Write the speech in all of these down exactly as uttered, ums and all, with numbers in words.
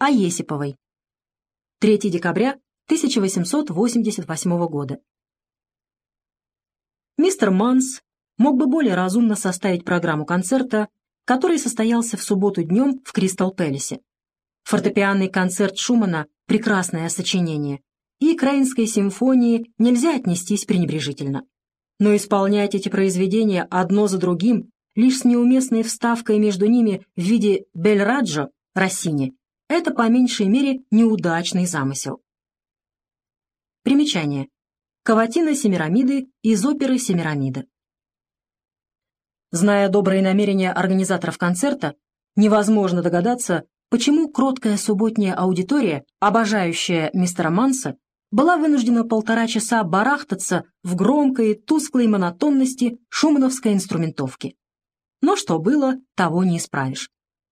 о Есиповой. третьего декабря тысяча восемьсот восемьдесят восьмого года. Мистер Манс мог бы более разумно составить программу концерта, который состоялся в субботу днем в Кристал-Пэласе. Фортепианный концерт Шумана — прекрасное сочинение, и к Рейнской симфонии нельзя отнестись пренебрежительно. Но исполнять эти произведения одно за другим, лишь с неуместной вставкой между ними в виде «Бель-Раджо» Россини, это по меньшей мере неудачный замысел. Примечание. Каватина Семирамиды из оперы «Семирамида». Зная добрые намерения организаторов концерта, невозможно догадаться, почему кроткая субботняя аудитория, обожающая мистера Манса, была вынуждена полтора часа барахтаться в громкой, тусклой монотонности шумановской инструментовки. Но что было, того не исправишь.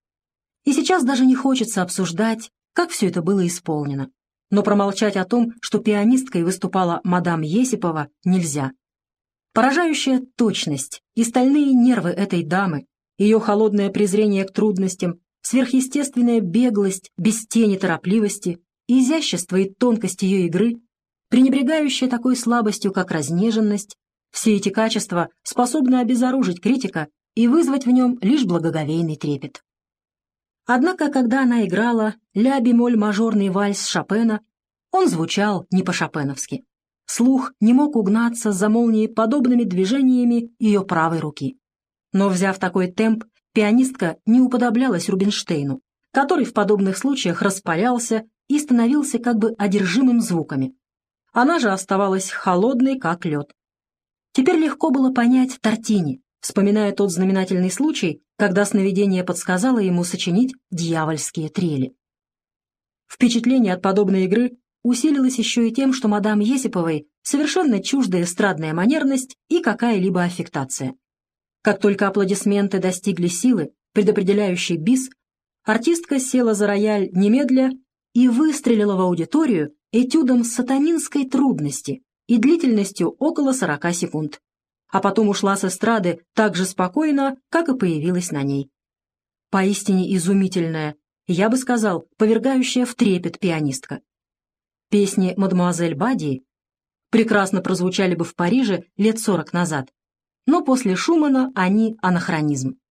И сейчас даже не хочется обсуждать, как все это было исполнено. Но промолчать о том, что пианисткой выступала мадам Есипова, нельзя. Поражающая точность и стальные нервы этой дамы, ее холодное презрение к трудностям, сверхъестественная беглость без тени торопливости, изящество и тонкость ее игры, пренебрегающая такой слабостью, как разнеженность, все эти качества способны обезоружить критика и вызвать в нем лишь благоговейный трепет. Однако, когда она играла ля-бемоль мажорный вальс Шопена, он звучал не по-шопеновски. Слух не мог угнаться за молниеподобными движениями ее правой руки. Но, взяв такой темп, пианистка не уподоблялась Рубинштейну, который в подобных случаях распалялся и становился как бы одержимым звуками. Она же оставалась холодной, как лед. Теперь легко было понять Тортини, вспоминая тот знаменательный случай, когда сновидение подсказало ему сочинить дьявольские трели. Впечатление от подобной игры усилилось еще и тем, что мадам Есиповой совершенно чужда эстрадная манерность и какая-либо аффектация. Как только аплодисменты достигли силы, предопределяющей бис, артистка села за рояль немедля и выстрелила в аудиторию этюдом сатанинской трудности и длительностью около сорока секунд, а потом ушла с эстрады так же спокойно, как и появилась на ней. Поистине изумительная, я бы сказал, повергающая в трепет пианистка. Песни мадемуазель Бадии прекрасно прозвучали бы в Париже лет сорок назад, но после Шумана они анахронизм.